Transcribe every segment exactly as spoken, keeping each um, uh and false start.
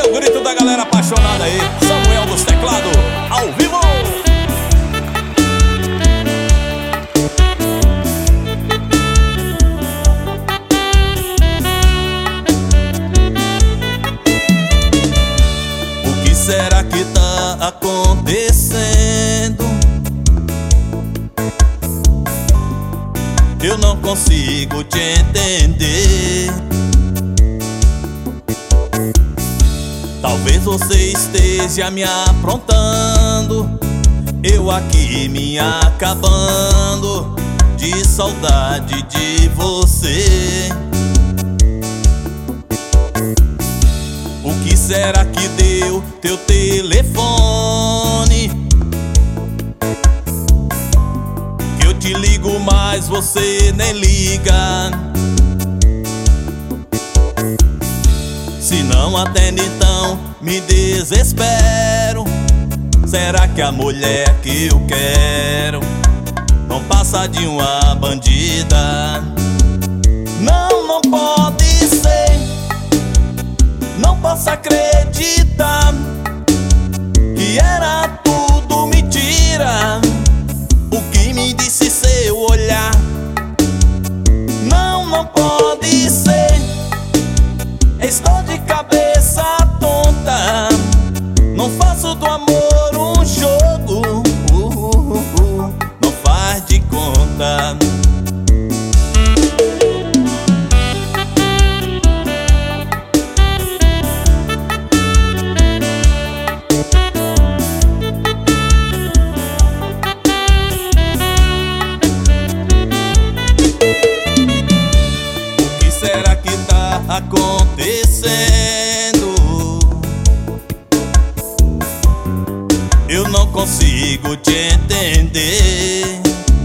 o grito da galera apaixonada aí. Samuel dos teclados, ao vivo. O que será que tá acontecendo? Eu não consigo te entender. Talvez você esteja me aprontando, eu aqui me acabando de saudade de você. O que será que deu teu telefone? Que eu te ligo, mas você nem liga. Se não atende, então me desespero. Será que a mulher que eu quero não passa de uma bandida? Não, não pode ser. Não posso acreditar que era tudo mentira o que me disse seu olhar. Não, não pode ser. Estou de cabeça tonta, não faço do amor um jogo, uh, uh, uh, não faz de conta. O que será que tá acontecendo? Eu não consigo te entender.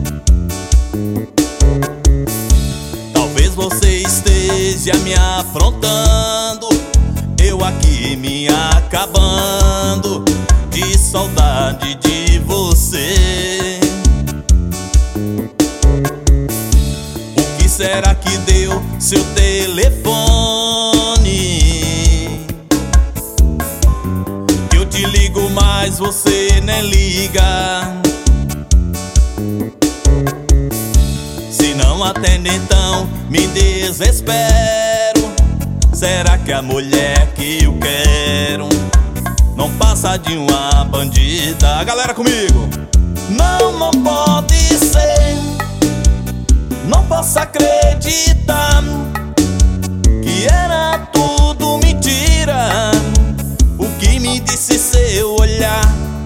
Talvez você esteja me aprontando, eu aqui me acabando de saudade de você. O que será que deu seu telefone? Que eu te ligo, mas você nem liga. Se não atende, então me desespero. Será que a mulher que eu quero não passa de uma bandida? A galera comigo. Não, não pode ser. Não posso acreditar que era tudo mentira o que me disse seu olhar.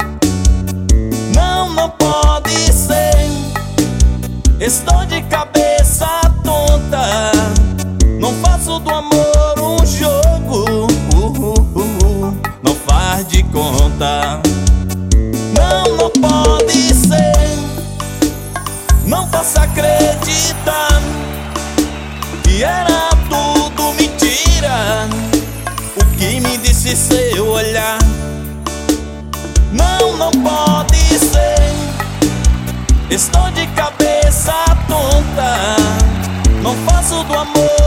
Não, não pode ser. Estou de cabeça tonta, não faço do amor um jogo, uh, uh, uh, uh, não faz de conta. Não, não pode ser. Não posso acreditar que era tudo mentira o que me disse seu olhar. Não, não pode ser. Estou de cabeça tonta, não faço do amor